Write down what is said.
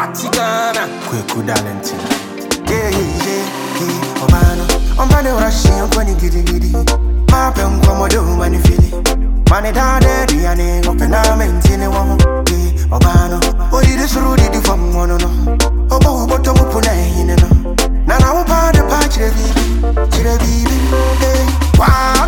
Tigana, Kweku Darlington. Obano, Ombane Rashi, Ompani Giddy Giddy. Mapem Komodo, Manifili. Mane Dade, Diane, Openament in a woman. Obano, Odi this Rudy from one. Obo, Bottom Pune, Nana, Opa, the patch, Chirebi, wow.